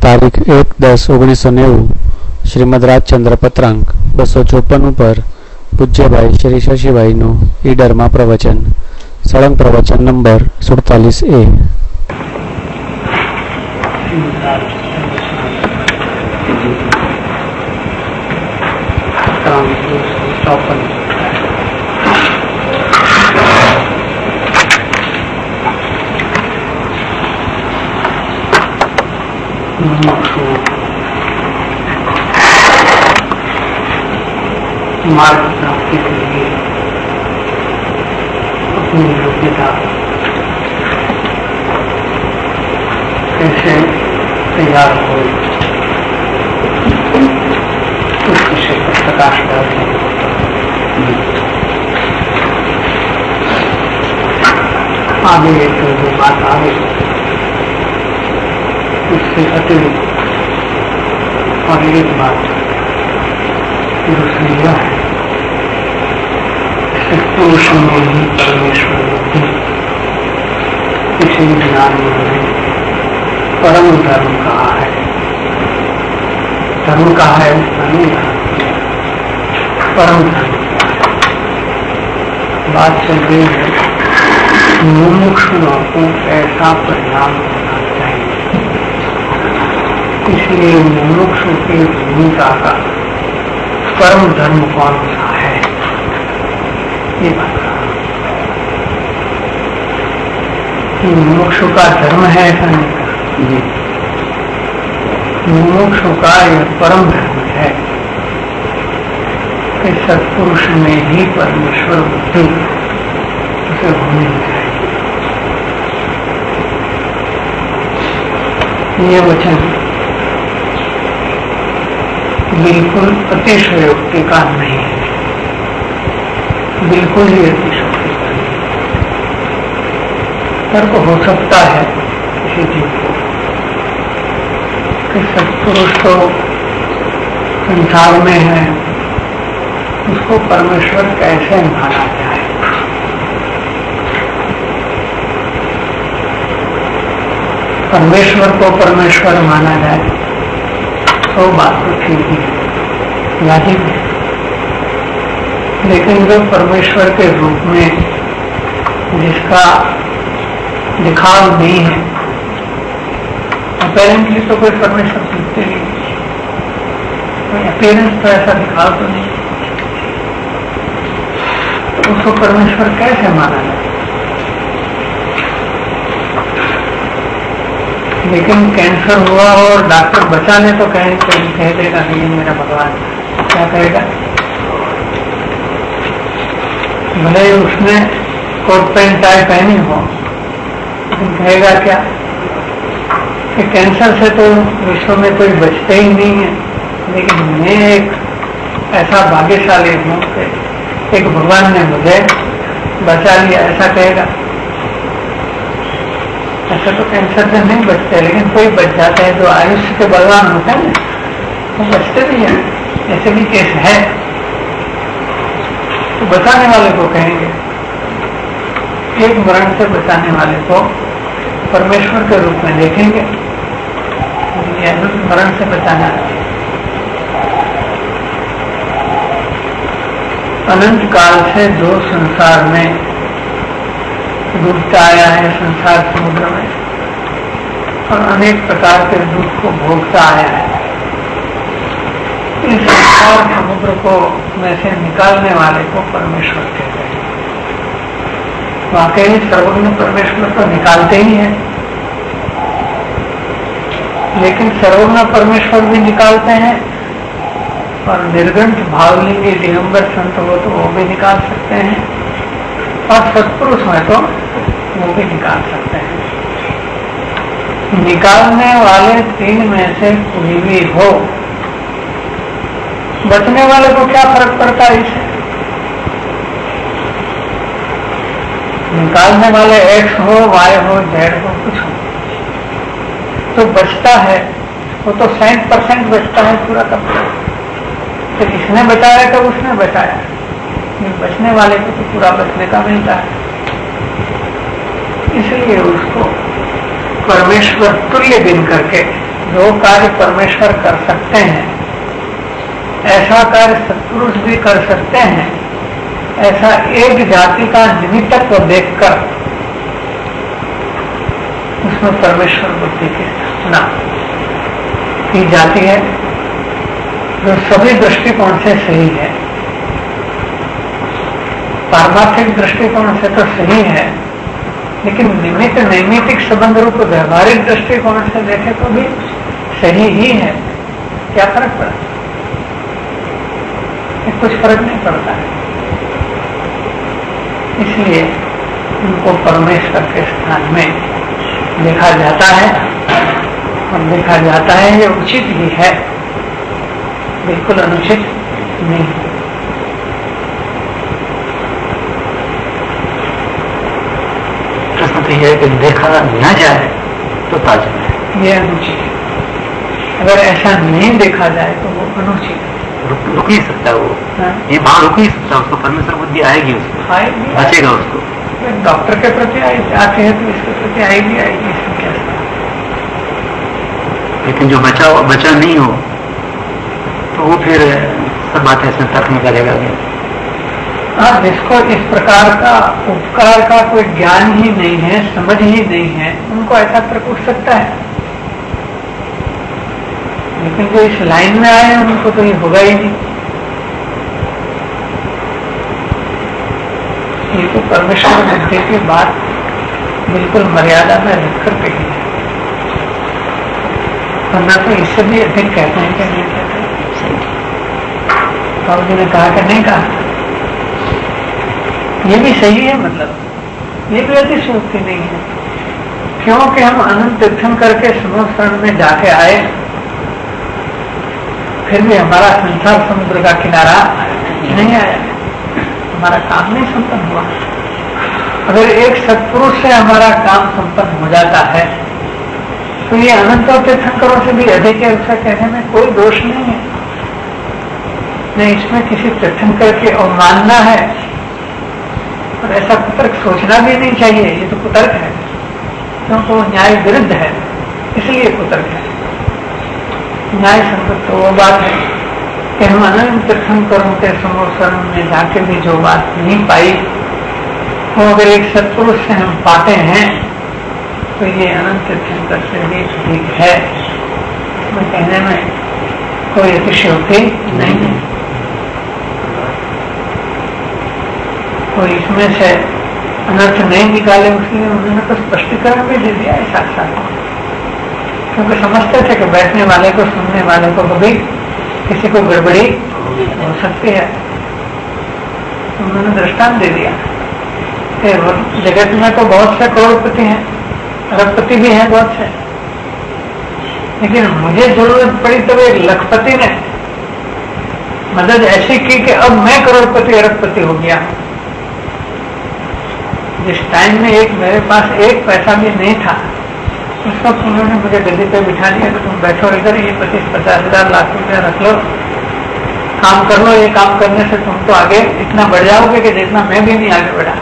તારીખ 1/10/1990 શ્રીમદ રાજચંદ્ર પત્રાંક 254 પર પૂજ્યભાઈ શ્રી શશીભાઈનું ઈડરમાં પ્રવચન, સળંગ પ્રવચન નંબર 47A. मार्ग प्राप्ति के लिए अपनी योग्यता कैसे तैयार हो उस विषय पर प्रकाश डालते हैं। आगे एक जो बात आ गई उससे अतिरिक्त और एक बात दूसरी यह है, पुरुष में ही परमेश्वर बुद्धि किसी ज्ञान में परम धर्म कहा है। धर्म कहा है उसका नहीं परम धर्म। बात चल रही है मुमुक्षुओं को ऐसा परिणाम होना चाहिए, इसलिए मुमुक्षु की भूमिका का परम धर्म कौन सा है, ये बात मुमुक्षु का धर्म है ऐसा नहीं कहा। मुमुक्षु का यह परम धर्म है कि सत्पुरुष में ही परमेश्वर बुद्धि उसे होनी चाहिए। ये वचन बिल्कुल अतिशयोक्ति का नहीं है, बिल्कुल ही अतिशयोक्ति का नहीं। तर्क हो सकता है किसी चीज को कि सत्पुरुष तो संसार में है, उसको परमेश्वर कैसे माना जाए। परमेश्वर को परमेश्वर माना जाए तो बात तो ठीक ही लाजिक है, लेकिन जो परमेश्वर के रूप में जिसका दिखाव नहीं है, अपेरेंटली तो कोई परमेश्वर दिखते नहीं, कोई अपेरेंस तो ऐसा दिखाव तो नहीं, तो उसको परमेश्वर कैसे माना जाए। लेकिन कैंसर हुआ और डॉक्टर बचाने तो कह देगा कि ये मेरा भगवान, क्या कहेगा? भले ही उसने कोट पैंट टाई पहनी हो, लेकिन कहेगा क्या कि कैंसर से तो विश्व में कोई बचते ही नहीं है, लेकिन मैं एक ऐसा भाग्यशाली हूँ कि एक भगवान ने मुझे बचा लिया, ऐसा कहेगा? ऐसा तो कैंसर से नहीं बचते, लेकिन कोई बच जाता है जो आयुष्य के बलवान होता है ना, वो बचते भी हैं। ऐसे भी केस है, तो बचाने वाले को कहेंगे, एक मरण से बचाने वाले को परमेश्वर के रूप में देखेंगे, मरण से बचाना है। अनंत काल से जो संसार में डूबता आया है, संसार समुद्र में, और अनेक प्रकार के दुख को भोगता आया है, इस संसार समुद्र को में से निकालने वाले को परमेश्वर कहते हैं। वाकई सर्वज्ञ परमेश्वर तो निकालते ही हैं, लेकिन सर्वज्ञ परमेश्वर भी निकालते हैं, और निर्गंठ भावलिंगी दिगंबर संत हो तो वो भी निकाल सकते हैं, और सत्पुरुष है तो वो भी निकाल सकते हैं। निकालने वाले तीन में से कोई भी हो, बचने वाले को क्या फर्क पड़ता है इससे? निकालने वाले एक्स हो, वाई हो, जेड हो, कुछ हो, तो बचता है वो तो 60% बचता है पूरा का पूरा। तो इसने बचाया तो उसने बचाया, बचने वाले को तो पूरा बचने का मिलता है। इसलिए उसको परमेश्वर तुल्य गिन करके जो कार्य परमेश्वर कर सकते हैं ऐसा कार्य सत्पुरुष भी कर सकते हैं, ऐसा एक जाति का निमित्तत्व देखकर उसमें परमेश्वर बुद्धि की स्थापना की जाती है, जो सभी दृष्टिकोण से सही है। पारमार्थिक दृष्टिकोण से तो सही है, लेकिन निमित्त नैमित्तिक संबंध रूप व्यवहारिक दृष्टिकोण से देखे तो भी सही ही है। क्या फर्क पड़ा? कुछ फर्क नहीं पड़ता है। इसलिए उनको परमेश्वर के स्थान में देखा जाता है, और देखा जाता है ये उचित ही है, बिल्कुल अनुचित नहीं। प्रश्न तो यह है कि देखा न जाए तो ताजुब है, ये अनुचित है। अगर ऐसा नहीं देखा जाए तो वो अनुचित है, रुक नहीं सकता वो। हाँ? ये वहां रुक नहीं सकता, उसको परमेश्वर बुद्धि आएगी, उसको आएगी, बचेगा उसको। डॉक्टर के प्रति आते हैं तो इसके प्रति आएगी इसमें क्या सवाल? लेकिन जो बचा नहीं हो तो वो फिर सब बातें इसमें तर्क में करेगा। हाँ, जिसको इस प्रकार का उपकार का कोई ज्ञान ही नहीं है, समझ ही नहीं है, उनको ऐसा तर्क उठ सकता है। लेकिन जो इस लाइन में आए हैं उनको तो ये होगा ही नहीं। ये तो परमेश्वर बुद्धि की बात बिल्कुल मर्यादा में रखकर कही है, वरना तो इससे भी अधिक कहते हैं कि नहीं कहते। बाबू जी ने कहा कि नहीं कहा, ये भी सही है, मतलब ये भी अतिशयोक्ति नहीं है, क्योंकि हम अनंत तीर्थन करके समुद्र में जाके आए, फिर भी हमारा संसार समुद्र का किनारा नहीं आया, हमारा काम नहीं संपन्न हुआ। अगर एक सत्पुरुष से हमारा काम संपन्न हो जाता है तो ये अनंत तीर्थंकरों से भी अधिक है, उसका कहने में कोई दोष नहीं है। नहीं, इसमें किसी तीर्थंकर की अवमानना है, और ऐसा कुतर्क सोचना भी नहीं चाहिए। ये तो कुतर्क है, क्योंकि वो न्याय विरुद्ध है, इसलिए कुतर्क है। न्याय संगत तो वो बात है कि हम अनंत तीर्थंकरों के समोसन में जाके भी जो बात नहीं पाई, वो अगर एक सत्पुरुष से हम पाते हैं तो ये अनंत तीर्थंकर से भी ठीक है। मैं कहने में कोई अतिशयोक्ति नहीं है। कोई इसमें से अनर्थ नहीं निकाले, उसलिए उन्होंने तो स्पष्टीकरण भी दे दिया है साथ साथ, क्योंकि समझते थे कि बैठने वाले को, सुनने वाले को कभी किसी को गड़बड़ी हो सकती है। तो उन्होंने दृष्टांत दे दिया कि जगत में तो बहुत से करोड़पति हैं, अरबपति भी हैं बहुत से, लेकिन मुझे जरूरत पड़ी तो एक लखपति ने मदद ऐसी की कि अब मैं करोड़पति अरबपति हो गया। जिस टाइम में मेरे पास एक पैसा भी नहीं था, उस वक्त उन्होंने मुझे गद्दी पे बिठा दिया कि तुम बैठो इधर, ये 25-50 लाख रुपया रख लो, काम कर लो, ये काम करने से तुम तो आगे इतना बढ़ जाओगे कि जितना मैं भी नहीं आगे बढ़ा।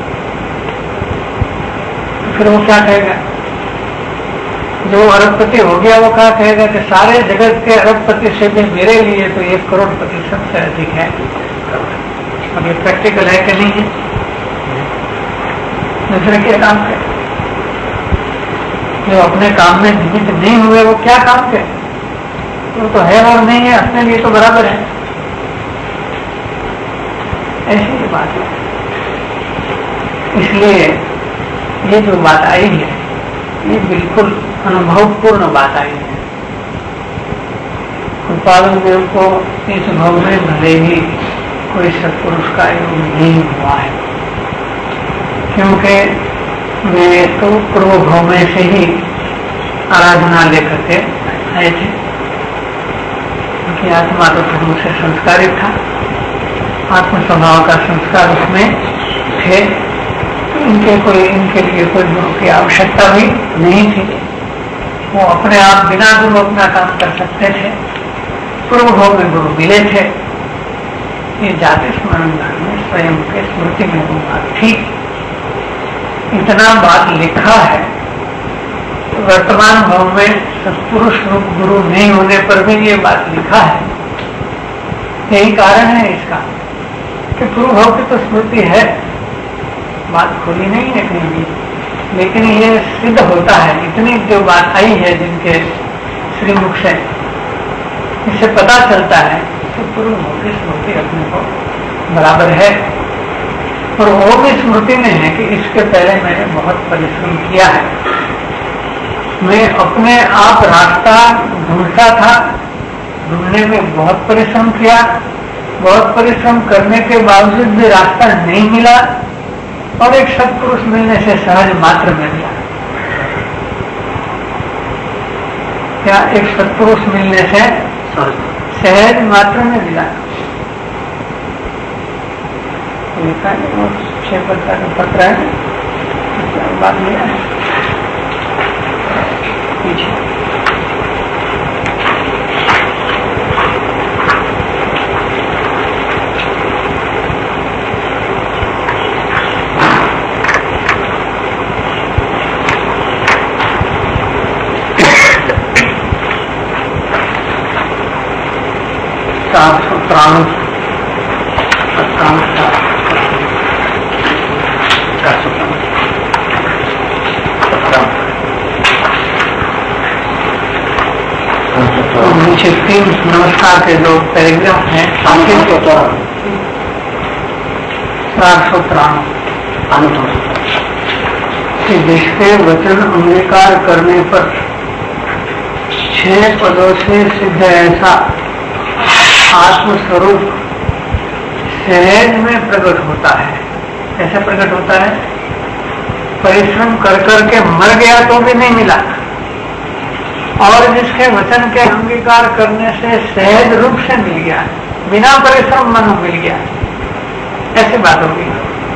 तो फिर वो क्या कहेगा? जो अरबपति हो गया वो क्या कहेगा कि सारे जगत के अरबपति से भी मेरे लिए तो 1 करोड़पति सबसे अधिक है। अब ये प्रैक्टिकल है कि नहीं है? दूसरे के काम के जो अपने काम में निमित्त नहीं हुए वो क्या काम के? वो तो है और नहीं है, अपने लिए तो बराबर है। ऐसी ही बात है। इसलिए ये जो बात आई है ये बिल्कुल अनुभवपूर्ण बात आई है। कृपालु देव को इस भाव में भले ही कोई सत्पुरुष का योग नहीं हुआ है, क्योंकि वे तो पूर्व भाव में से ही आराधना लेकर के आए थे। उनकी आत्मा तो धर्म से संस्कारित था, आत्म स्वभाव का संस्कार उसमें थे, इनके लिए कोई गुरु की आवश्यकता भी नहीं थी। वो अपने आप बिना गुरु अपना काम कर सकते थे। पूर्व भाव में गुरु मिले थे। ये जाति स्मरण में स्वयं के स्मृति में वो बात थी। इतना बात लिखा है वर्तमान भाव में सत्पुरुष रूप गुरु नहीं होने पर भी ये बात लिखा है। यही कारण है इसका कि पूर्व भाव की तो स्मृति है, बात खुली नहीं है कहीं भी, लेकिन ये सिद्ध होता है। इतनी जो बात आई है जिनके श्रीमुख से, इससे पता चलता है कि पूर्व भाव की स्मृति अपने को बराबर है। और वो भी स्मृति में है कि इसके पहले मैंने बहुत परिश्रम किया है, मैं अपने आप रास्ता ढूंढता था, ढूंढने में बहुत परिश्रम किया, बहुत परिश्रम करने के बावजूद भी रास्ता नहीं मिला, और एक सत्पुरुष मिलने से सहज मात्र में मिला। क्या एक सत्पुरुष मिलने से सहज मात्र में मिला? लिखा है वो 6 पत्ता का पत्र है, बात लिया है पीछे। नीचे 3 नमस्कार के जो पैराग्राफ हैं, 493 कि जिसके वचन अंगीकार करने पर 6 पदों से सिद्ध ऐसा आत्मस्वरूप सहज में प्रकट होता है। कैसे प्रकट होता है? परिश्रम कर करके मर गया तो भी नहीं मिला, और जिसके वचन के अंगीकार करने से सहज रूप से मिल गया, बिना परिश्रम मन मिल गया, ऐसी बात होगी।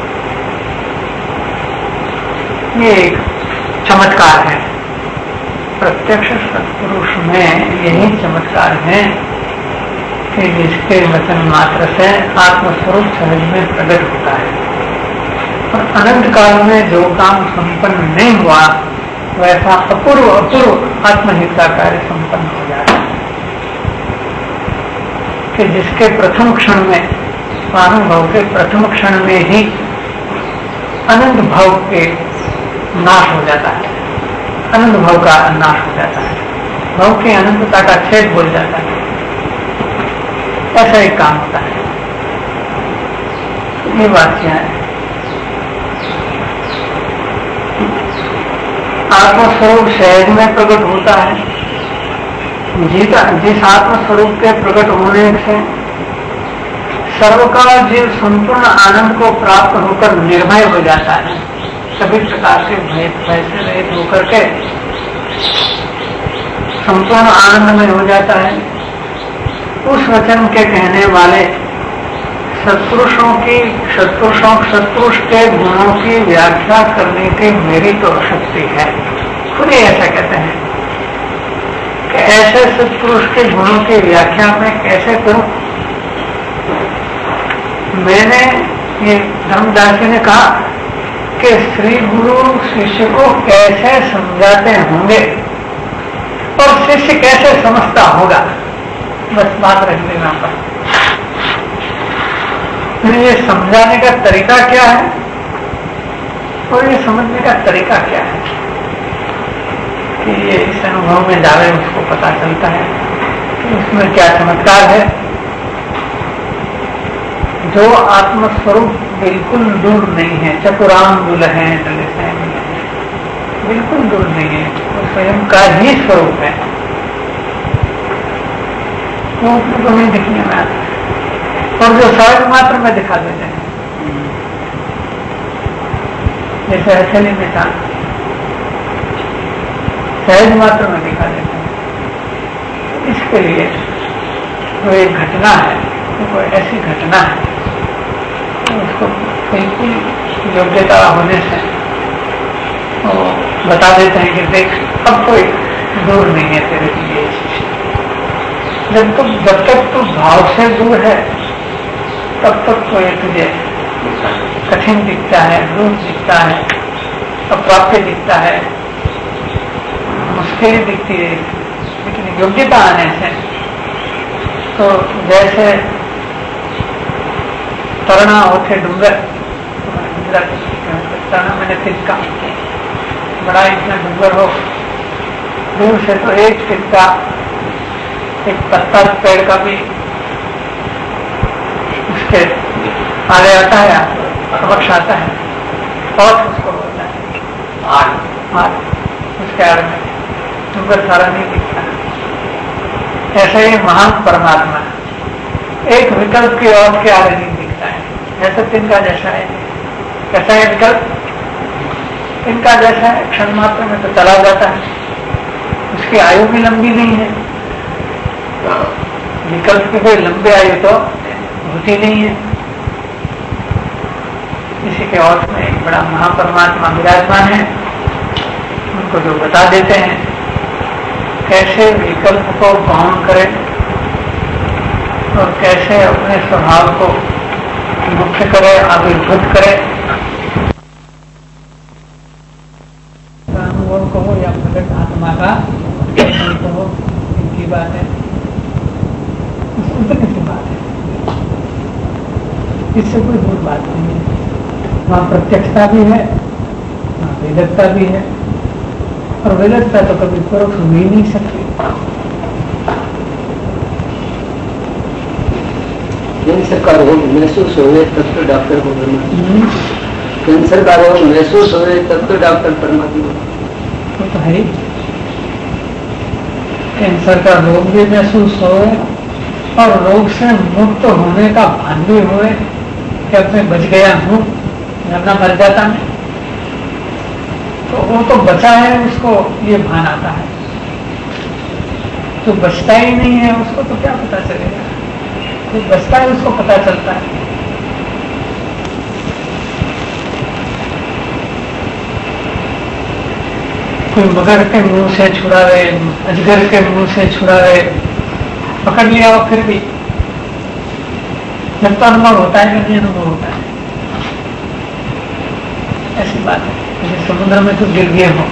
ये एक चमत्कार है। प्रत्यक्ष सत्पुरुष में यही चमत्कार है कि जिसके वचन मात्र से आत्मस्वरूप सहज में प्रकट होता है, और अनंत काल में जो काम संपन्न नहीं हुआ वैसा अपूर्व आत्महित का कार्य संपन्न हो जाता है। कि जिसके प्रथम क्षण में, स्वानुभव के प्रथम क्षण में ही अनंत भाव के नाश हो जाता है, अनंत भाव का नाश हो जाता है, भाव की अनंतता का छेद बोल जाता है। ऐसा एक काम होता है। ये बात क्या है? आत्मस्वरूप सहज में प्रकट होता है। जिस आत्मस्वरूप के प्रकट होने से सर्व का जीव संपूर्ण आनंद को प्राप्त होकर निर्भय हो जाता है, सभी प्रकार के भय से रहित होकर के संपूर्ण आनंद में हो जाता है। उस वचन के कहने वाले सत्पुरुष के गुणों की व्याख्या करने की मेरी तो शक्ति है। खुद ही ऐसा कहते हैं कि ऐसे सत्पुरुष के गुणों की व्याख्या मैं कैसे करूं? मैंने ये धर्मदास जी ने कहा कि श्री गुरु शिष्य को कैसे समझाते होंगे और शिष्य कैसे समझता होगा, बस बात रख देना पर। ये समझाने का तरीका क्या है और ये समझने का तरीका क्या है, कि ये इस अनुभव में जावे उसको पता चलता है कि उसमें क्या चमत्कार है। जो आत्मस्वरूप बिल्कुल दूर नहीं है, चतुरांगुल है, बिल्कुल दूर नहीं है, वो स्वयं का ही स्वरूप है, वो उसको नहीं दिखने में आता है। और जो सहज मात्र में दिखा देते हैं, जैसे हथेली में था, सहज मात्र में दिखा देते हैं। इसके लिए वो एक घटना है, तो कोई ऐसी घटना है तो उसको बिल्कुल योग्यता होने से वो बता देते हैं कि देख अब कोई दूर नहीं है तेरे लिए। जब तक तू भाव से दूर है तब तक तो ये तुझे कठिन दिखता है, दूर दिखता है, अप्राप्य दिखता है। मुश्किल दिखती है, लेकिन योग्यता आने से तो जैसे तरणा होते डूंगर, तरणा मैंने तिनका, बड़ा इतना डूंगर हो, दूर से तो एक तिनका, एक पत्ता पेड़ का भी उसके आगे आता है, वृक्ष आता है और उसको बोलता है आग, उसके आगे में डूंगर सारा नहीं दिखता। ऐसे ही महान परमात्मा एक विकल्प की ओर के आगे नहीं दिखता है, जैसे तिनका जैसा है। कैसा है विकल्प? तिनका जैसा है, क्षण मात्र में तो चला जाता है, उसकी आयु भी लंबी नहीं है। विकल्प की कोई लंबी आयु तो होती नहीं है। इसी के और में एक बड़ा महापरमात्मा विराजमान है, उनको जो बता देते हैं कैसे विकल्प को बाउंड करें और कैसे अपने स्वभाव को मुख्य करे, आविर्भूत करे। अनुभव कहो या प्रकट आत्मा का कहो, इनकी बात है, उतनी सी बात है, इससे कोई दूर बात नहीं है। वहां प्रत्यक्षता भी है, वहां वेदकता भी है, और वेदकता तो कभी परोक्ष हो ही नहीं सकती। कैंसर का रोग महसूस हुए तब तो डॉक्टर को परमात्मा, कैंसर का रोग महसूस हुए तब तो डॉक्टर परमात्मा। तो है, कैंसर का रोग भी महसूस हो और रोग से मुक्त होने का भान भी हुए कि अब मैं बच गया हूं, वरना मर जाता मैं, तो वो तो बचा है, उसको ये भान आता है। तो बचता ही नहीं है उसको तो क्या पता चलेगा, तो बचता है उसको पता चलता है। कोई मगर के मुंह से छुड़ावे, अजगर के मुंह से छुड़ावे, पकड़ लिया और फिर भी जब तो अनुभव होता है कि नहीं अनुभव होता है, ऐसी बात है। जैसे समुद्र में तो गिर गए हो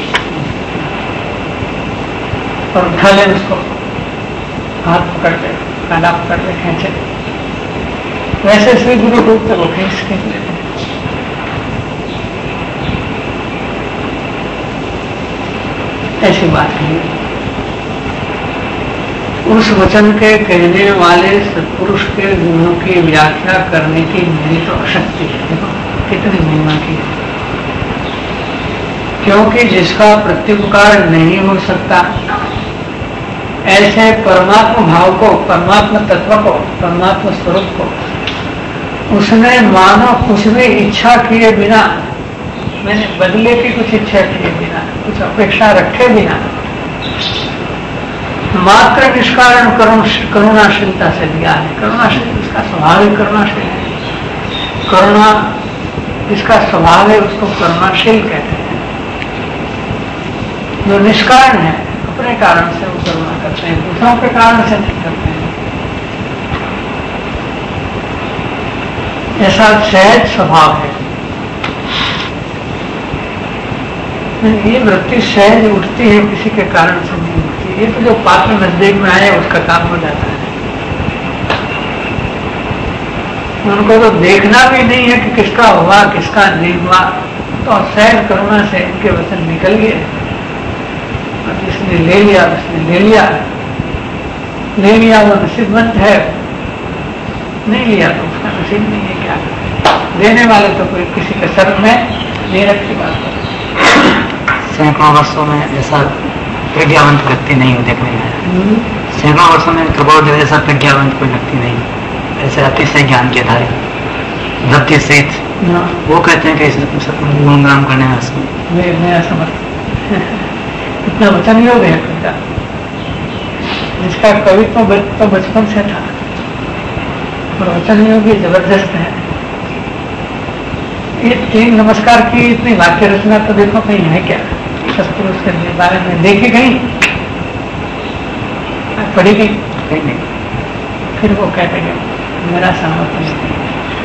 और उठा ले उसको, हाथ पकड़ के, कांधा पकड़ के खींचे, वैसे श्री गुरु रूप तक वो खींच लेते हैं। ऐसी बात नहीं। उस वचन के कहने वाले सत्पुरुष के गुणों की व्याख्या करने की मेरी तो अशक्ति है। देखो कितनी महिमा की, क्योंकि जिसका प्रत्युपकार नहीं हो सकता, ऐसे परमात्मा भाव को, परमात्मा तत्व को, परमात्मा स्वरूप को उसने मानो कुछ भी इच्छा किए बिना, मैंने बदले की कुछ इच्छा किए बिना, कुछ अपेक्षा रखे बिना, मात्र निष्कारण करुणाशीलता से दिया है। करुणाशील इसका स्वभाव है, करुणाशील है। करुणा इसका स्वभाव है, उसको करुणाशील कहते हैं। जो निष्कारण है, अपने कारण से वो करुणा करते हैं, दूसरों के कारण से नहीं करते हैं। ऐसा सहज स्वभाव है। ये वृत्ति सहज उठती है, किसी के कारण से नहीं उठती। ये तो जो पात्र नजदीक में आए उसका काम हो जाता है। उनको तो देखना भी नहीं है कि किसका हुआ किसका नहीं हुआ, तो सहज करुणा से इनके वचन निकल गए। जिसने ले लिया उसने ले लिया, ले लिया वो नसीबमंद है, नहीं लिया तो उसका नसीब नहीं है। क्या देने वाले तो कोई किसी के सर में नहीं रखती बात है। सैकड़ों वर्षों में ऐसा प्रज्ञावंत व्यक्ति नहीं हो देखने में, सैकड़ों वर्षों में प्रबोध ऐसा प्रज्ञावंत कोई व्यक्ति नहीं, ऐसे अतिशय ज्ञान के धारे वृत्ति सहित वो कहते हैं कि गुणगान करने में मैं असमर्थ। इतना वचन योग है उनका, जिसका कवित्व तो बचपन से था, और वचन योग भी जबरदस्त है। ये 3 नमस्कार की इतनी वाक्य रचना तो देखो कहीं है क्या, सत्पुरुष के बारे में देखी गई, पढ़ी गई कहीं नहीं। फिर वो कहते गए मेरा सामर्थ्य नहीं।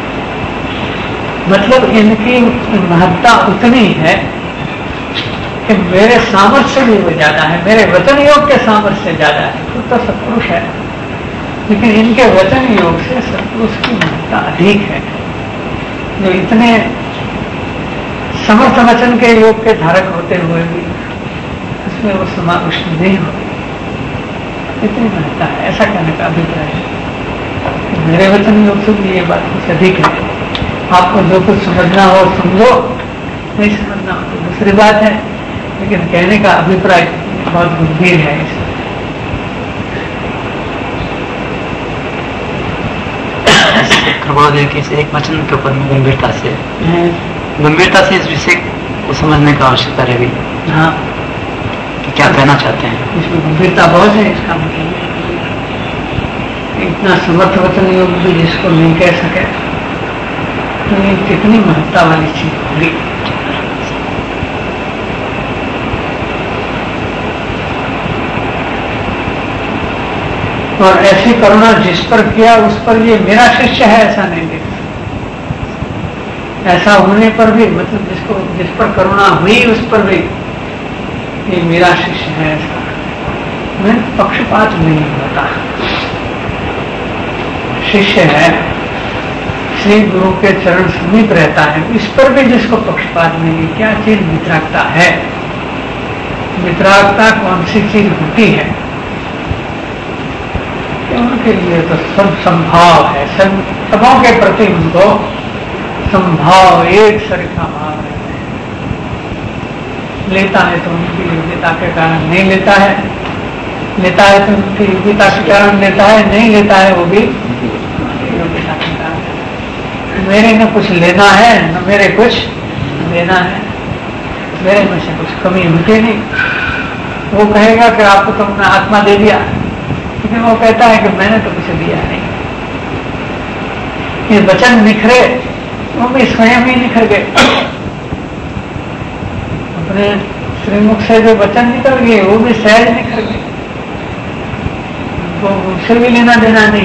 मतलब इनकी महत्ता उतनी है कि कि मेरे सामर्थ्य भी वो ज्यादा है, मेरे वचन योग के सामर्थ्य ज्यादा है। खुद तो सत्पुरुष है, लेकिन इनके वचन योग से सत्पुरुष की महत्ता अधिक है, जो इतने समर्थ वचन के योग के धारक होते हुए भी उसमें वो समाविष्ट नहीं होती, इतनी महत्ता है। ऐसा कहने का अभिप्राय है। मेरे वचन योग से भी ये बात कुछ अधिक है। आपको जो कुछ समझना हो समझो, नहीं समझना हो तो दूसरी बात है, लेकिन कहने का अभिप्राय बहुत गंभीर है। एक वचन के ऊपर गंभीरता से इस विषय को समझने का आवश्यकता रहेगी। हाँ, कि क्या कहना चाहते हैं। इसमें गंभीरता बहुत है। इसका मतलब इतना समर्थ वचन योग भी जिसको नहीं कह सके तो ये कितनी महत्ता वाली चीज होगी। और ऐसी करुणा जिस पर किया उस पर ये मेरा शिष्य है ऐसा नहीं देखा। ऐसा होने पर भी मतलब जिस पर करुणा हुई उस पर भी ये मेरा शिष्य है ऐसा मैं पक्षपात नहीं होता। शिष्य है, श्री गुरु के चरण समीप रहता है, इस पर भी जिसको पक्षपात नहीं। क्या चीज मित्रागता है? मित्रागता कौन सी चीज होती है? उनके लिए तो सब संभाव है, सबों के प्रति उनको संभाव एक सरिखा भाव रहते हैं। लेता है तो उनकी योग्यता के कारण नहीं लेता है, लेता है तो उनकी योग्यता के कारण लेता है, नहीं लेता है वो भी योग्यता के कारण। मेरे न कुछ लेना है न मेरे कुछ देना है, मेरे में से कुछ कमी होती नहीं। वो कहेगा कि आपको तो अपना आत्मा दे दिया, लेकिन वो कहता है कि मैंने तो कुछ दिया नहीं। ये वचन निखरे, वो भी स्वयं ही निखर गए। अपने श्रीमुख से जो वचन निकल गए वो भी सहज निखर गए, तो उससे भी लेना देना नहीं।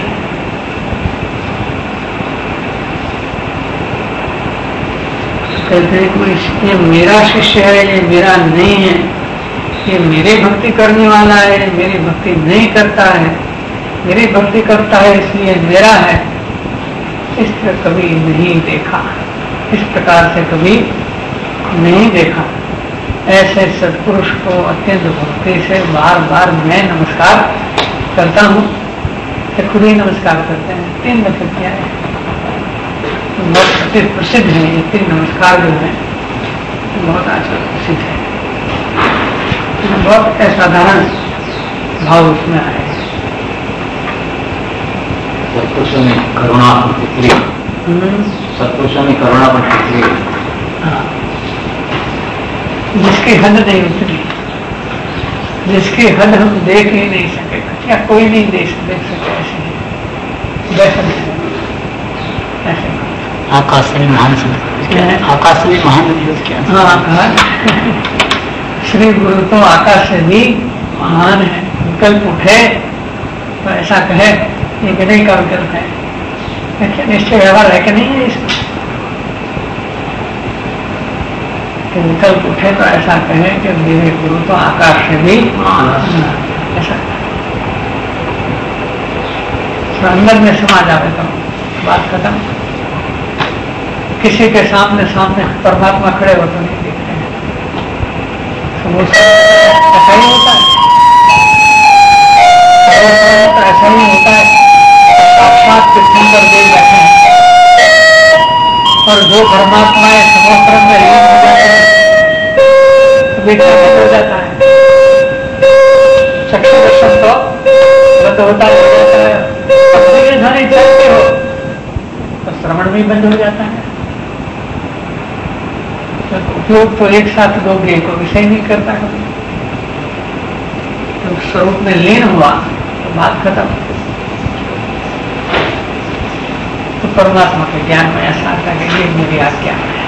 कहते हैं कोई ये मेरा शिष्य है, ये मेरा नहीं है, ये मेरी भक्ति करने वाला है, मेरी भक्ति नहीं करता है, मेरी भक्ति करता है इसलिए मेरा है, इस तरह कभी नहीं देखा, इस प्रकार से कभी नहीं देखा। ऐसे सत्पुरुष को अत्यंत भक्ति से बार बार मैं नमस्कार करता हूँ, तो खुद ही नमस्कार करते हैं। 3 मतलब क्या है, बहुत अति प्रसिद्ध है ये 3 नमस्कार जो है, बहुत अच्छा प्रसिद्ध है, बहुत असाधारण भाव उसमें आए। सत्पुरुषों में करुणा पृथ्वी, सत्पुरुषों में करुणा पृथ्वी। हाँ, जिसकी हद नहीं उतरी, जिसकी हद हम देख ही नहीं सके, क्या कोई नहीं देख सके ऐसे ऐसे आकाश से भी महान शब्द, आकाश से भी महान यूज किया। हाँ, श्री गुरु तो आकाश से भी महान है। विकल्प उठे तो ऐसा कहे ये नहीं का विकल्प है, निश्चय व्यवहार है कि नहीं है इसमें? विकल्प उठे तो ऐसा कहे कि मेरे गुरु तो आकाश से भी ऐसा तो अंदर में समा जावे तो बात खत्म। किसी के सामने परमात्मा खड़े हो तो नहीं देखते हैं, ऐसा ही होता है, तो ऐसा ही होता है। साक्षात तीर्थंकर देव बैठे हैं और जो परमात्माएं समुद्र में लीन हो जाते हैं तो देखना बंद हो जाता है, चक्षु दर्शन तो बंद होता है। अपनी ध्वनि चलते हो तो श्रवण भी बंद हो जाता है। तो उपयोग तो एक साथ दोगे को विषय नहीं करता कभी। तो स्वरूप में लीन हुआ तो बात खत्म। तो परमात्मा के ज्ञान में ऐसा आता है कि ये मेरी आज्ञा है।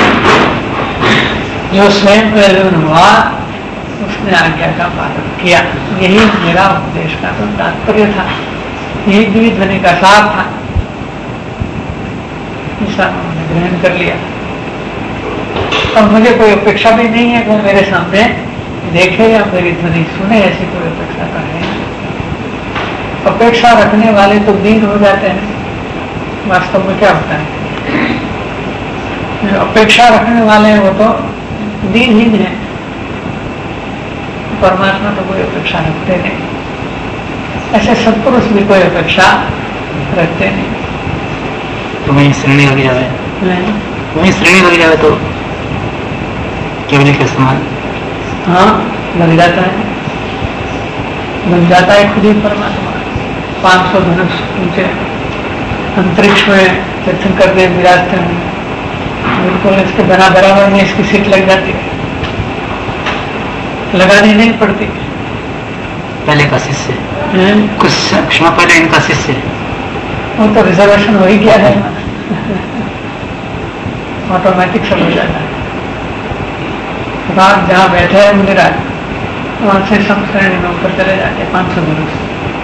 जो स्वयं में लीन हुआ उसने आज्ञा का पालन किया। यही मेरा उपदेश का तो तात्पर्य था, यही दिव्य ध्वनि का सार था। ऐसा उन्होंने ग्रहण कर लिया। और मुझे कोई अपेक्षा भी नहीं है कि वो मेरे सामने देखे या मेरी ध्वनि सुने, ऐसी कोई अपेक्षा का है। अपेक्षा रखने वाले तो दीन हो जाते हैं। वास्तव में क्या होता है, जो अपेक्षा रखने वाले हैं वो तो दीनहीन है। परमात्मा तो कोई अपेक्षा रखते नहीं, ऐसे सत्पुरुष भी कोई अपेक्षा रखते नहीं। तो वही श्रेणी लग जाए, वही श्रेणी लग जाए तो केवल के समान। हाँ, लग जाता है, बन जाता है खुद ही परमात्मा। 500 धनुष ऊंचे अंतरिक्ष में तीर्थंकर देव विराजते हैं, बिल्कुल इसके बराबर में इसकी सीट लग जाती है, लगानी नहीं पड़ती। पहले का शिष्य, कुछ क्षमा पहले इनका शिष्य, वो तो रिजर्वेशन हो ही गया है, ऑटोमेटिक सब हो जाता है। रात जहाँ बैठे हैं मुनिराज, वहां से सब श्रेणी में ऊपर चले जाते हैं 500 धनुष,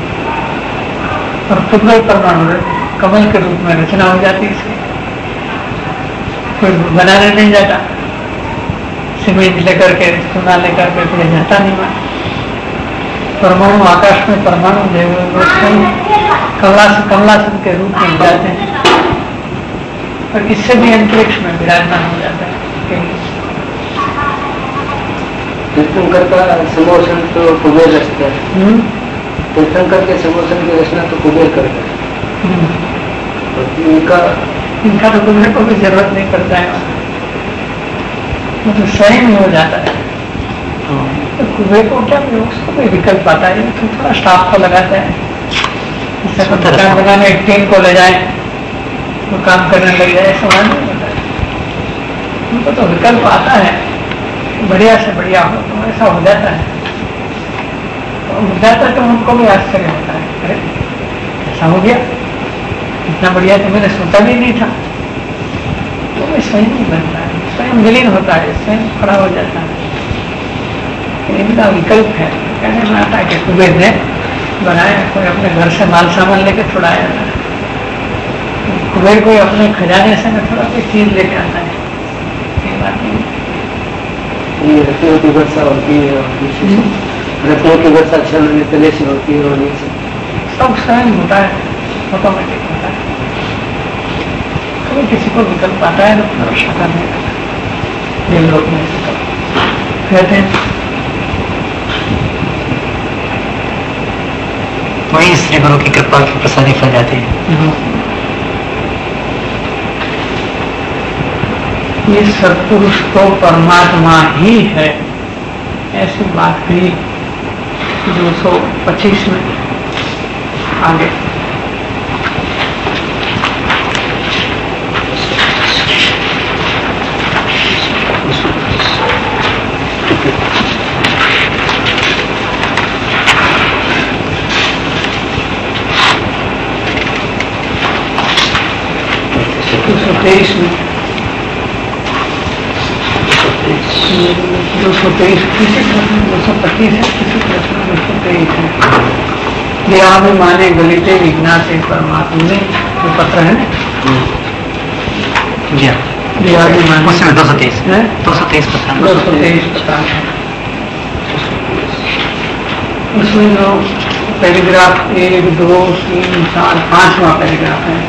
और खुद में परमाणु कमल के रूप में रचना हो जाती है इसकी। कोई बनाने नहीं जाता, सीमेंट लेकर के, सोना लेकर के कोई जाता नहीं वहां। परमाणु आकाश में परमाणु कमलासन के रूप में जाते हैं, और इससे भी अंतरिक्ष में विराजमान हो जाता है। तीर्थंकर का समोसन तो कुबेर रचता है, तीर्थंकर के समोसन की रचना तो कुबेर करता है, इनका तो कुबेर को भी जरूरत नहीं पड़ता है, वो तो स्वयं हो जाता है। तो कुबेर को क्या, उसको कोई विकल्प आता है, तो थोड़ा स्टाफ को लगाता है, मकान बनाने एक टीम को ले जाए, वो काम करने लग जाए, ऐसा नहीं होता है। उनको तो विकल्प आता है, बढ़िया से बढ़िया हो तो ऐसा हो जाता है। तो हो जाता है तो उनको भी आश्चर्य होता है, अरे ऐसा हो गया, इतना बढ़िया तो मैंने सोचा भी नहीं था। तो वो स्वयं ही बनता है, स्वयं विलीन होता है, स्वयं खड़ा हो जाता है। इनका विकल्प है, कहने में आता है कि कुबेर ने बनाया, कोई अपने घर से माल सामान लेके थोड़ा आया था, कुबेर कोई अपने खजाने से न थोड़ा कोई चीज लेके आता है, ये बात नहीं। ये रत्नों की वर्षा होती है, रत्नों की वर्षा छलने तले से होती है, और सब स्वयं होता है, ऑटोमेटिक होता है। कभी किसी को विकल्प आता है तो भरोसा करने का, ये लोग में कहते हैं। वही श्री गुरु की कृपा की प्रसादी फल जाती है। ये सत्पुरुष तो परमात्मा ही है, ऐसी बात कही 225 में आगे। में 223 किसी प्रश्न 225 है, किसी प्रश्न 223 है। देहाभिमाने गलिते विज्ञाते परमात्मा में जो पत्र है ना, देहाभिमान उसमें 223 है, 223 पत्र है। उसमें जो पैराग्राफ 1, 2, 3, 4, 5वां पैराग्राफ है,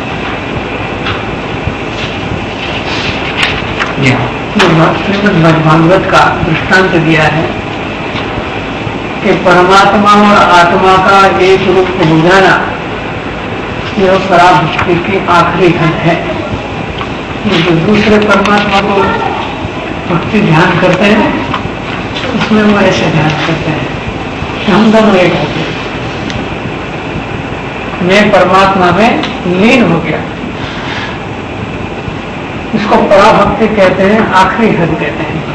श्रीमद् भागवत का दृष्टांत दिया है कि परमात्मा और आत्मा का एक रूप हो जाना यह पराभक्ति की आखिरी हद है। जो दूसरे परमात्मा को भक्ति ध्यान करते हैं उसमें वो ऐसे ध्यान करते हैं कि हम दोनों एक होते हैं, मैं परमात्मा में लीन हो गया। इसको पराभक्ति कहते हैं, आखिरी हद कहते हैं।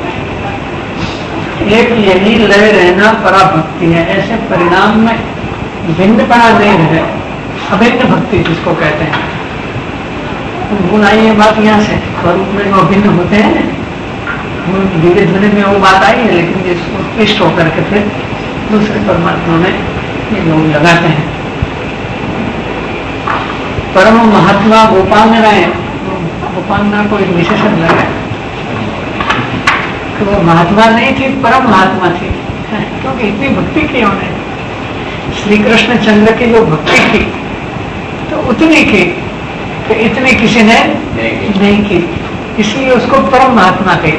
एक यही लय रहना पराभक्ति है, ऐसे परिणाम में भिन्नपना नहीं रहे, अभिन्न भक्ति जिसको कहते हैं। बुनाई ये बात यहाँ से स्वरूप में वो भिन्न होते हैं, धीरे धीरे में वो बात आई है, लेकिन जिसको इष्ट होकर के फिर दूसरे परमात्मा में ये लोग लगाते हैं। परम महात्मा गोपाल रहे, गोपालना को एक विशेषण लगा, कि वो महात्मा नहीं थी, परम महात्मा थी, क्योंकि इतनी भक्ति की उन्होंने। श्री कृष्ण चंद्र की जो भक्ति की तो उतनी की कि इतनी किसी ने नहीं की, इसलिए उसको परम महात्मा कही।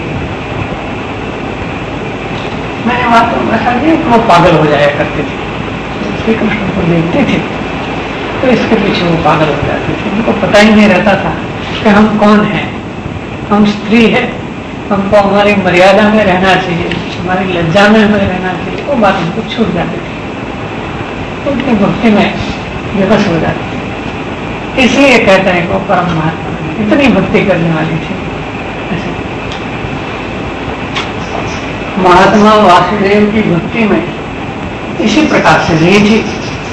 मैंने वहां ऐसा नहीं कि वो पागल हो जाया करती थी, श्री कृष्ण को देखती थी तो इसके पीछे वो पागल हो जाती थी। उनको पता ही नहीं रहता था कि हम कौन हैं, हम स्त्री है, हमको हमारी मर्यादा में रहना चाहिए, हमारी लज्जा में हमें रहना चाहिए, वो बात हमको छूट जाती थी, उनकी भक्ति में विवश हो जाती थी। इसलिए कहते हैं कि वो परम महात्मा इतनी भक्ति करने वाली थी। ऐसे महात्मा वासुदेव की भक्ति में इसी प्रकार से रही थी।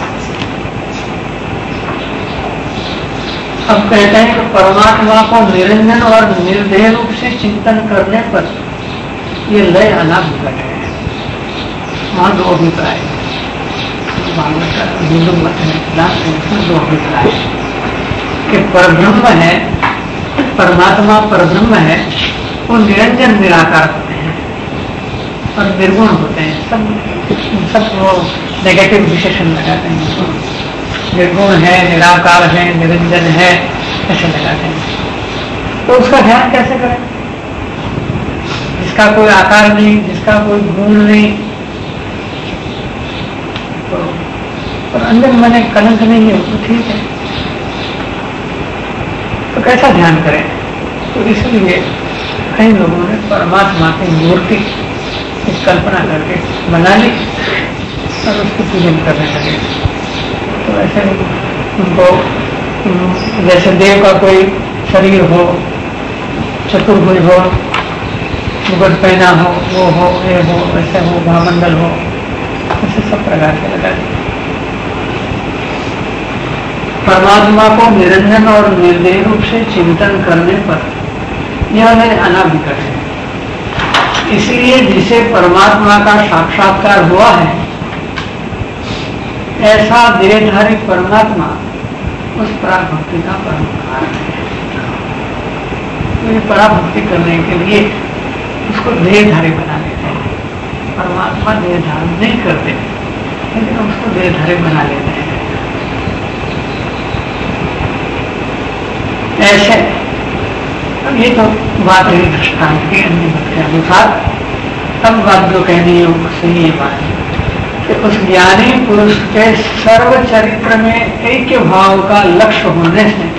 अब कहते हैं कि परमात्मा को निरंजन और निर्देह रूप से चिंतन करने पर ये लय अनाभ कर रहे हैं। वहां दो अभिप्राय, हिंदू मत में दो अभिप्राय कि परब्रह्म है, परमात्मा परब्रह्म है, वो निरंजन निराकार होते हैं और निर्गुण होते हैं। सब वो नेगेटिव विशेषण लगाते हैं, निर्गुण है, निराकार है, निरंजन है, ऐसे लगाते हैं। तो उसका ध्यान कैसे करें? जिसका कोई आकार नहीं, जिसका कोई गुण नहीं, तो अंदर मैंने कलंक नहीं है तो ठीक है, तो कैसा ध्यान करें? तो इसलिए कई लोगों ने परमात्मा की मूर्ति की कल्पना करके बना ली और उसकी पूजन करने लगे। तो ऐसे उनको जैसे देव का कोई शरीर हो, चतुर्भुज हो, मुकुट पहना हो, वो हो, ये हो, ऐसे हो, महामंडल हो, ऐसे सब प्रकार के लगा दिए। परमात्मा को निरंजन और निर्देह रूप से चिंतन करने पर यह है अनाभिकट है। इसलिए जिसे परमात्मा का साक्षात्कार हुआ है, ऐसा देहधारी परमात्मा उस पराभक्ति का परम कारण है। तो ये पराभक्ति करने के लिए उसको देहधारी बना लेते हैं। परमात्मा देहधारण नहीं करते, लेकिन उसको देहधारी बना लेते हैं। ऐसे अब ये तो बात रही दृष्टांत की अन्य मत के अनुसार। अब बात जो कहनी है वो सही है बात कि उस ज्ञानी पुरुष के सर्व चरित्र में ऐक्य भाव का लक्ष्य होने से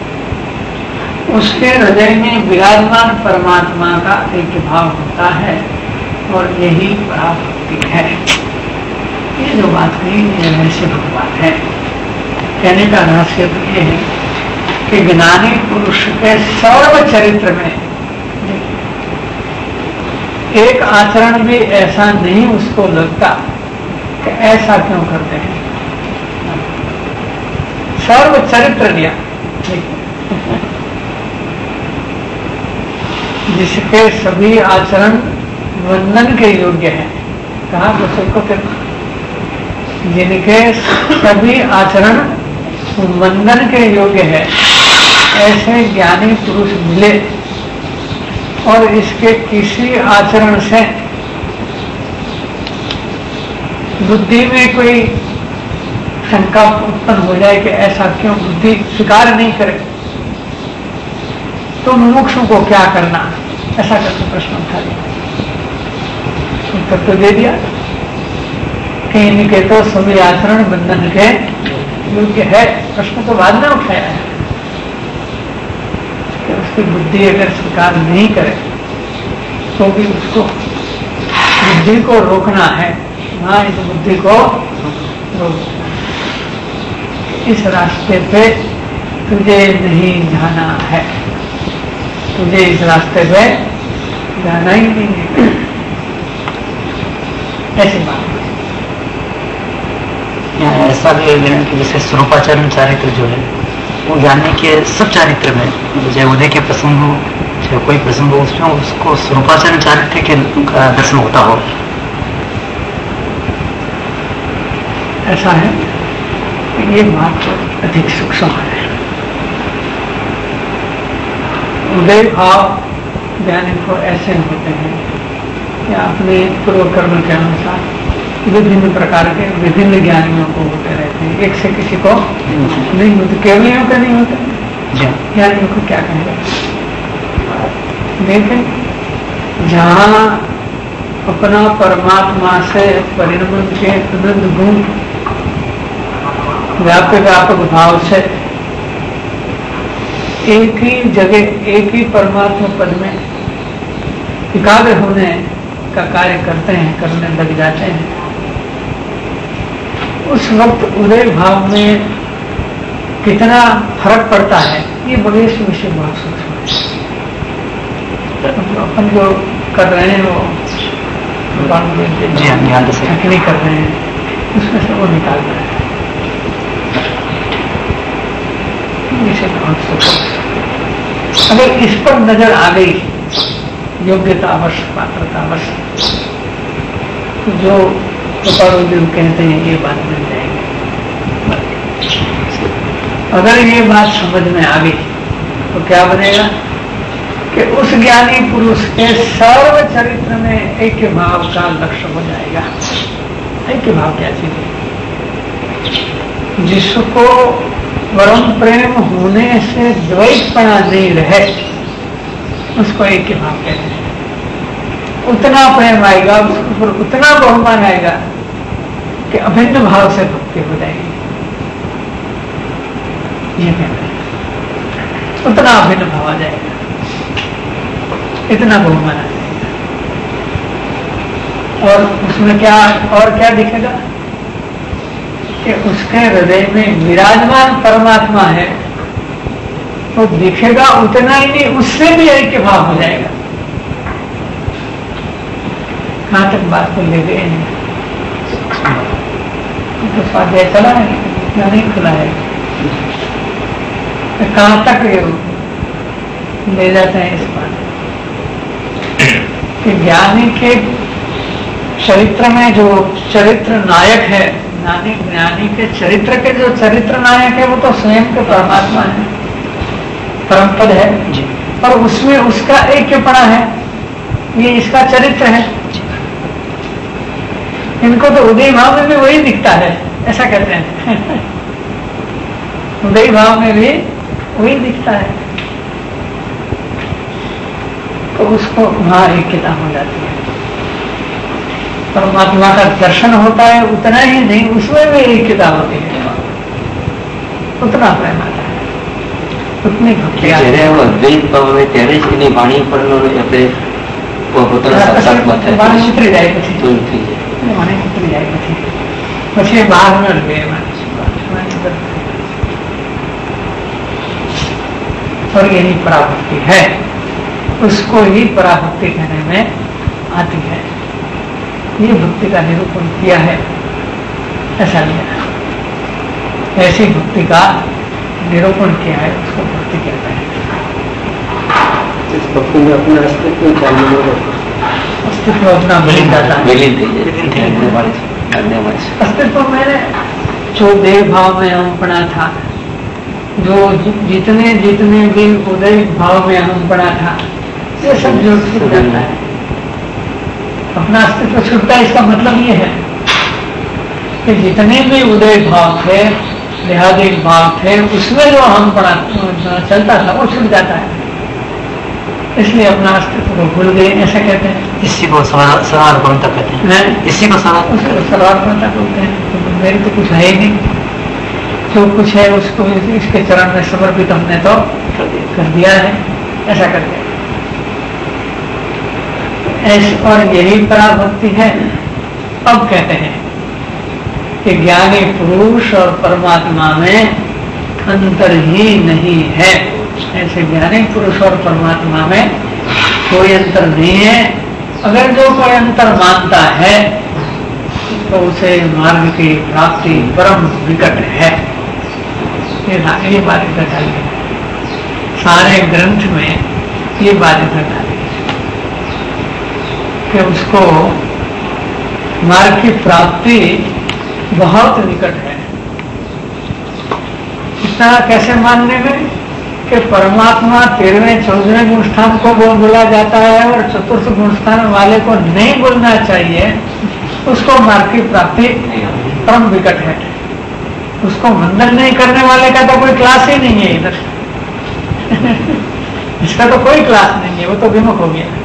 उसके हृदय में विराजमान परमात्मा का ऐक्य भाव होता है और यही पराभक्ति है। ये जो बात कही ये रहस्य बात है। कहने का रहस्य तो ये है कि ज्ञानी पुरुष के सर्व चरित्र में एक आचरण भी ऐसा नहीं उसको लगता कि ऐसा क्यों करते हैं। सर्व चरित्र लिया जिसके सभी आचरण वंदन के योग्य हैं। कहा दूसरे को फिर जिनके सभी आचरण वंदन के योग्य है, ऐसे ज्ञानी पुरुष मिले और इसके किसी आचरण से बुद्धि में कोई शंका उत्पन्न हो जाए कि ऐसा क्यों, बुद्धि स्वीकार नहीं करे, तो मुमुक्षु को क्या करना, ऐसा करके प्रश्न उठा दिया। उत्तर तो दे दिया कि इनके तो सभी आचरण बंधन के योग्य है। प्रश्न तो बाद में उठाया है कि उसकी बुद्धि अगर स्वीकार नहीं करे तो भी उसको बुद्धि को रोकना है। हाँ, इस बुद्धि को रोक, इस रास्ते पे तुझे नहीं जाना है, तुझे इस रास्ते पे जाना ही नहीं है। ऐसी बात ऐसा भी है कि जैसे स्वरूपाचरण चारित्र जो है वो जानने के सब चारित्र में, चाहे उदय के प्रसंग हो चाहे कोई प्रसंग हो, उसमें उसको स्वरूपाचरण चारित्र के दर्शन होता हो। ऐसा है ये बात तो अधिक सूक्ष्म है। उदय भाव ज्ञानी को ऐसे होते हैं या अपने पूर्व कर्म के अनुसार विभिन्न प्रकार के विभिन्न ज्ञानियों को होते रहते हैं, एक से किसी को नहीं होते, केवलियों का नहीं होता, ज्ञानियों को क्या कहेंगे। देखें जहां अपना परमात्मा से परिणमन के आनंद गुण व्यापक भाव से एक ही जगह एक ही परमात्मा पद में एकाग्र होने का कार्य करते हैं, करने लग जाते हैं, उस वक्त उदय भाव में कितना फर्क पड़ता है ये बड़े विषय बहुत सूक्ष्म है। अपन जो कर रहे हैं वो नहीं कर रहे हैं, उसमें से वो निकाल रहे हैं, बहुत सूक्ष्म। अगर इस पर नजर आ गई, योग्यता अवश्य, पात्रता अवश्य, तो जो कृपालु कहते हैं ये बात मिल जाएगी। अगर ये बात समझ में आ गई तो क्या बनेगा कि उस ज्ञानी पुरुष के सर्व चरित्र में ऐक्य भाव का लक्ष्य हो जाएगा। ऐक्य भाव क्या चीज है? जिसको परम प्रेम होने से द्वैतपना नहीं रहे उसको ऐक्य भाव कहते हैं। उतना प्रेम आएगा, उसके ऊपर उतना बहुमान आएगा कि अभिन्न भाव से भक्ति हो जाएगी। ये कहते हैं उतना अभिन्न भाव आ जाएगा, इतना बहुमान आ जाएगा। और उसमें क्या और क्या दिखेगा कि उसके हृदय में विराजमान परमात्मा है, तो दिखेगा उतना ही नहीं, उससे भी ऐक्य भाव हो जाएगा। कहां तक बात को ले गए हैं? तो स्वाध्याय चला है या नहीं खुला है? तो कहां तक ले जाते हैं इस बात कि ज्ञानी के चरित्र में जो चरित्र नायक है, ज्ञानी के चरित्र के जो चरित्र नायक है वो तो स्वयं के परमात्मा है, परम पद है, और उसमें उसका ऐक्यपना है, ये इसका चरित्र है। इनको तो उदय भाव में भी वही दिखता है, ऐसा कहते हैं। उदय भाव में भी वही दिखता है, तो उसको वहां ऐक्यता हो जाती है। परमात्मा का दर्शन होता है, उतना ही नहीं, उसमें भी ऐक्यता होती है, उतना प्रेम आता है, उतनी भक्ति आती है। अद्वैत भाव में त्यारे જ એની વાણી પરનો આપણે પોતાનો સાક્ષાત્કાર થાય, વાણી ઉતરી જાય પછી, ઉતરી જાય, વાણી ઉતરી જાય પછી બહાર ન રહે વાણી। और यही पराभक्ति है, उसको ही पराभक्ति कहने में आती है। ये भक्ति का निरूपण किया है, ऐसा लिया, ऐसी भक्ति का निरूपण किया है, उसको भक्ति कहते हैं। इस भक्ति में अपना अस्तित्व चालू हो जाता है, अस्तित्व अपना मिल जाता है। अस्तित्व में जो देह भाव में हम पड़ा था, जो जितने जितने भी उदय भाव में हम पड़ा था, ये सब जो छूट जाता है, अपना अस्तित्व छूटता है। इसका मतलब ये है कि जितने भी उदय भाव थे, देहादिक भाव थे, उसमें जो हम पड़ा चलता था वो छूट जाता है, इसलिए अपना अस्तित्व को भूल गए, ऐसा कहते हैं। इसी को सर्वात्मकता कहते हैं, इसी को सर्वात्मकता बोलते हैं। तो मेरी तो कुछ है ही नहीं, जो कुछ है उसको इसके चरण में समर्पित हमने तो कर दिया है, ऐसा करके ऐसे। और यही पराभक्ति है। अब कहते हैं कि ज्ञानी पुरुष और परमात्मा में अंतर ही नहीं है। ऐसे ज्ञानी पुरुष और परमात्मा में कोई अंतर नहीं है। अगर जो कोई अंतर मानता है तो उसे मार्ग की प्राप्ति परम विकट है। ये बाध्यता डाली है, सारे ग्रंथ में ये बाध्यता डाली है कि उसको मार्ग की प्राप्ति बहुत निकट है। इतना कैसे मानने में कि परमात्मा 13वें 14वें गुण स्थान को बोला जाता है और चतुर्थ गुण स्थान वाले को नहीं बोलना चाहिए, उसको मार्ग की प्राप्ति परम विकट है। उसको वंदन नहीं करने वाले का तो कोई क्लास ही नहीं है इधर। इसका तो कोई क्लास नहीं है, वो तो विमुख हो गया।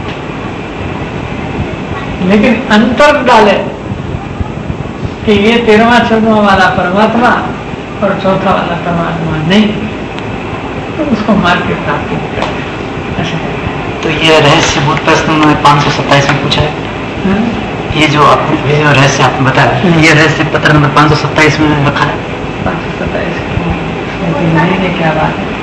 लेकिन अंतर डाले कि ये 13वां 14वां वाला परमात्मा और चौथा वाला परमात्मा नहीं, तो उसको मार्ग की प्राप्ति ऐसा। तो ये रहस्यभूत प्रश्न उन्होंने 527 में पूछा है। ये जो रहस्य आपने बताया, ये रहस्य पत्र नंबर 527 में रखा है। 527 क्या बात है?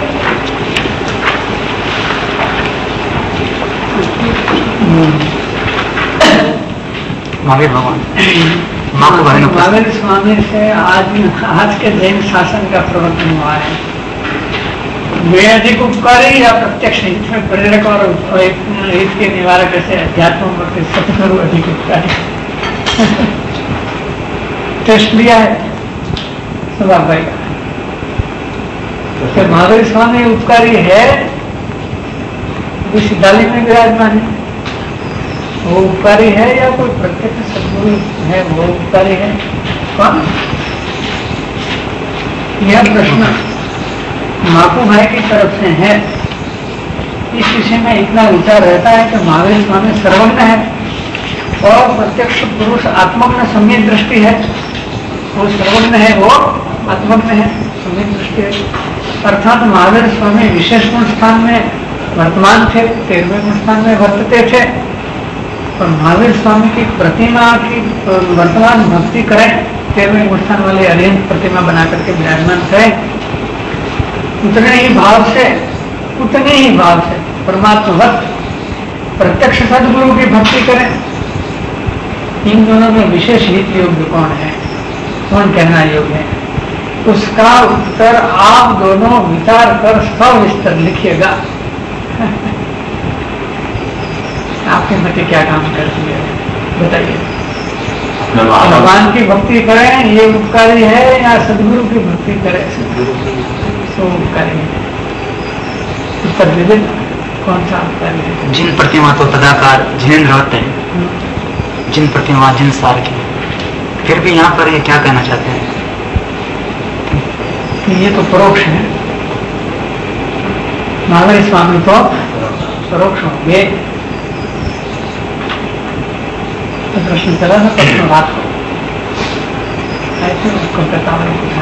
महावीर भगवान महावीर स्वामी से आज के जैन शासन का प्रवर्तन हुआ है। वे अधिक उपकारी या प्रत्यक्ष हित में प्रेरक और हित के निवारक से अध्यात्म सतगुरु अधिक उपकारी। टेस्ट लिया है सुभाष भाई का। महावीर स्वामी उपकारी है, विश्वविद्यालय में विराजमान है, वो उपकारी है या कोई प्रत्यक्ष सदगुरु है वो उपकारी है? कौन? यह प्रश्न माकू भाई की तरफ से है। इस विषय में इतना विचार रहता है कि महावीर स्वामी सर्वज्ञ है और प्रत्यक्ष पुरुष आत्मज्ञ सम्यक दृष्टि है। वो सर्वज्ञ है, वो आत्मज्ञ है, सम्यक दृष्टि है। अर्थात महावीर स्वामी विशेष गुण स्थान में वर्तमान थे, 13वें गुण स्थान में वर्तते थे। और महावीर स्वामी की प्रतिमा की वर्तमान भक्ति करें, 13वें गुण स्थान वाले अरिहंत प्रतिमा बना करके विराजमान करें, उतने ही भाव से परमात्मवत प्रत्यक्ष सदगुरु की भक्ति करें। इन दोनों में विशेष हित योग्य कौन है, कौन कहना योग्य है? उसका उत्तर आप दोनों विचार कर सविस्तर लिखिएगा। आपके मत क्या काम करती है बताइए। भगवान की भक्ति करें ये उपकारी है या सदगुरु की भक्ति करें तो उपकारी है? उत्तर दे दें, कौन सा उपकारी है? जिन प्रतिमा तो तदाकार जिन रहते हैं, जिन प्रतिमा जिन सार की, फिर भी यहाँ पर ये क्या कहना चाहते हैं कि ये तो परोक्ष है। महावीर स्वामी तो परोक्ष होंगे। तो प्रश्न चला था प्रश्न रात को ऐसे कोलकाता में पूछा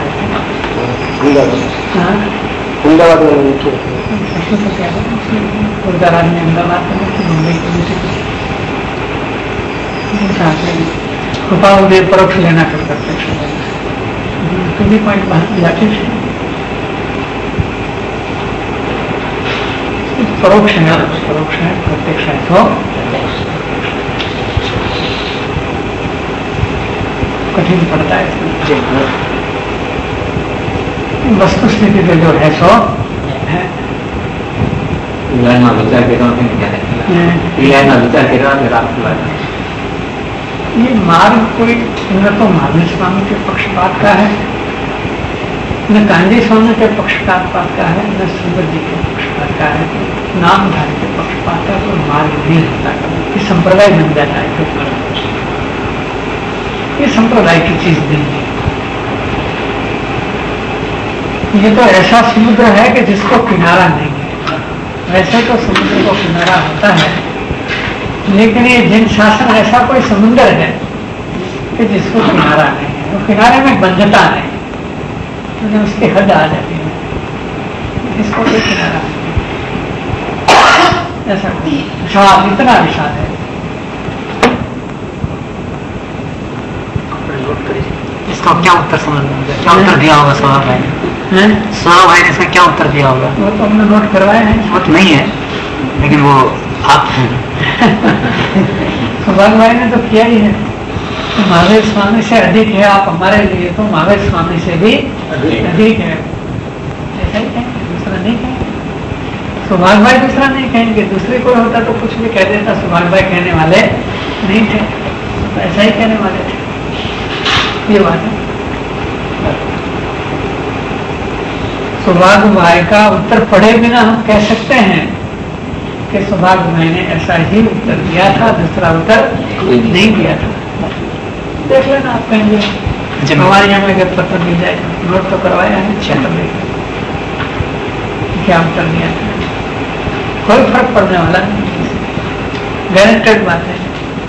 अहमदाबाद में प्रश्न तो क्या है ने अहमदाबाद में मुंबई कृपा उदय परोक्ष लेना कर प्रत्यक्ष लेना भी पॉइंट बात जाती है। परोक्ष है प्रत्यक्ष है तो कठिन पड़ता है। वस्तु स्थिति में जो है सो है विचार ये मार्ग कोई न तो महावीर स्वामी के पक्षपात का है, न कांजी स्वामी के पक्षपात का है, न सुंदर जी के पक्षपात का है, नामधारी के पक्षपात का कोई मार्ग नहीं होता। ये संप्रदाय बन जाता है। ये संप्रदाय की चीज नहीं है। ये तो ऐसा समुद्र है कि जिसको किनारा नहीं है। वैसे तो समुद्र को किनारा होता है, लेकिन ये जिन शासन ऐसा कोई समुद्र है कि जिसको किनारा नहीं है। वो किनारे में बंधता नहीं, तो उसकी हद आ जाती है, इसको कोई किनारा नहीं। ऐसा विशाल, इतना विशाल है। इसका क्या उत्तर समझ में, क्या उत्तर दिया होगा सौरभ भाई ने? सौरभ भाई ने इसका क्या उत्तर दिया होगा? वो तो हमने नोट करवाया है। वो तो नहीं है, लेकिन वो आप हैं। सौरभ भाई ने तो किया ही है। तो महावीर स्वामी से अधिक है आप हमारे लिए, तो महावीर स्वामी से भी अधिक है। ऐसा ही कहेंगे, दूसरा नहीं कहेंगे। सुभाष भाई दूसरा नहीं कहेंगे, दूसरे कोई होता तो कुछ भी कह देता। सुभाष भाई कहने वाले नहीं थे, तो ऐसा ही कहने वाले थे। ये बात है। सौभाग्य भाई का उत्तर पढ़े बिना हम कह सकते हैं कि सौभाग्य भाई ने ऐसा ही उत्तर दिया था, दूसरा उत्तर नहीं दिया था। देख लेना, आप कहेंगे हमारे यहाँ में अगर पत्र मिल जाए, नोट तो करवाया है, क्षेत्र क्या उत्तर दिया था, कोई फर्क पड़ने वाला नहीं, गारंटेड बात है।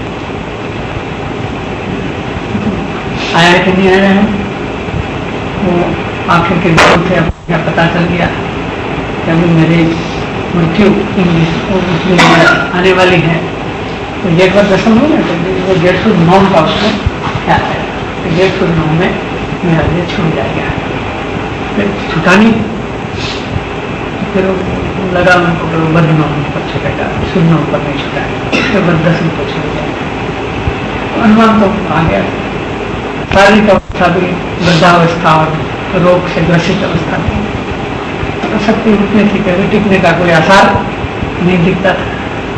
आया कि नहीं आया है, वो आंखें के दूर से क्या पता चल गया कि अभी मेरी मृत्यु आने वाली है, तो ये बार दर्शन हो ना, वो 109 का उसमें क्या है, 109 में मेरा ये छूट जाएगा, फिर छुटा नहीं, फिर लगा उनको कि वो 92 पर छुटेगा, 0 पर नहीं छुटाएगा, फिर 10 पर छूट जाएगा। अनुमान तो आ गया, शारीरिक अवस्था भी वृद्धावस्था और रोग से ग्रसित अवस्था थी, तो शक्ति रुकने थी, कभी टिकने का कोई आसार नहीं दिखता था।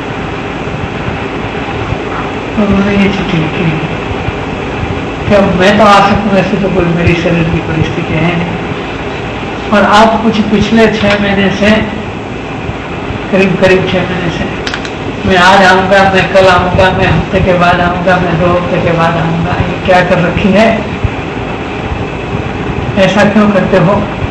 तो उन्होंने ये चिट्ठी लिखी कि अब मैं तो आ सकूँ, ऐसे तो कोई मेरी शरीर की परिस्थिति है नहीं, और आप कुछ पिछले 6 महीने से, करीब 6 महीने से, मैं आज आऊँगा, मैं कल आऊँगा, मैं हफ्ते के बाद आऊँगा, मैं 2 हफ्ते के बाद आऊँगा, ये क्या कर रखी है, ऐसा क्यों करते हो?